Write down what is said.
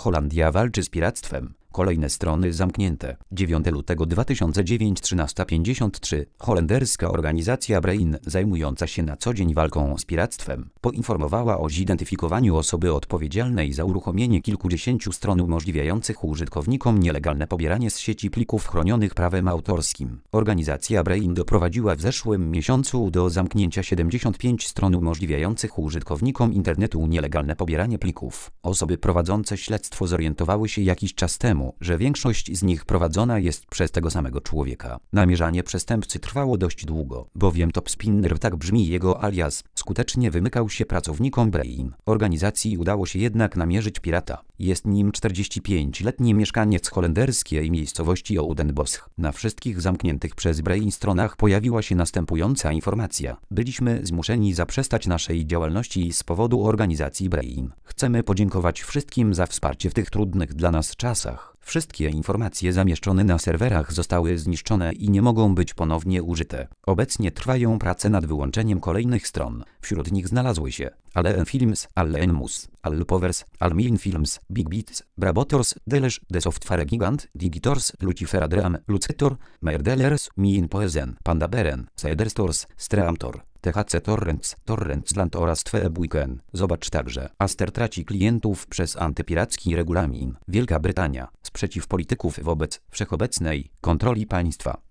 Holandia walczy z piractwem. Kolejne strony zamknięte. 9 lutego 2009 13:53. Holenderska organizacja Brain, zajmująca się na co dzień walką z piractwem, poinformowała o zidentyfikowaniu osoby odpowiedzialnej za uruchomienie kilkudziesięciu stron umożliwiających użytkownikom nielegalne pobieranie z sieci plików chronionych prawem autorskim. Organizacja Brain doprowadziła w zeszłym miesiącu do zamknięcia 75 stron umożliwiających użytkownikom internetu nielegalne pobieranie plików. Osoby prowadzące śledztwo zorientowały się jakiś czas temu, że większość z nich prowadzona jest przez tego samego człowieka. Namierzanie przestępcy trwało dość długo, bowiem Top Spinner, tak brzmi jego alias, skutecznie wymykał się pracownikom Brain. Organizacji udało się jednak namierzyć pirata. Jest nim 45-letni mieszkaniec holenderskiej miejscowości Oudenbosch. Na wszystkich zamkniętych przez Brain stronach pojawiła się następująca informacja. Byliśmy zmuszeni zaprzestać naszej działalności z powodu organizacji Brain. Chcemy podziękować wszystkim za wsparcie w tych trudnych dla nas czasach. Wszystkie informacje zamieszczone na serwerach zostały zniszczone i nie mogą być ponownie użyte. Obecnie trwają prace nad wyłączeniem kolejnych stron. Wśród nich znalazły się Alle Films, Alle Enmus, Alle Powers, Almin Films, Big Beats, Brabotors, Delesz, The Software Gigant, Digitors, Lucifer Adream, Lucetor, Merdelers, Min Poezen, Pandaberen, Sederstors, Streamtor, THC Torrents, Torrentsland oraz Tweebuiken. Zobacz także. Aster traci klientów przez antypiracki regulamin. Wielka Brytania. Sprzeciw polityków wobec wszechobecnej kontroli państwa.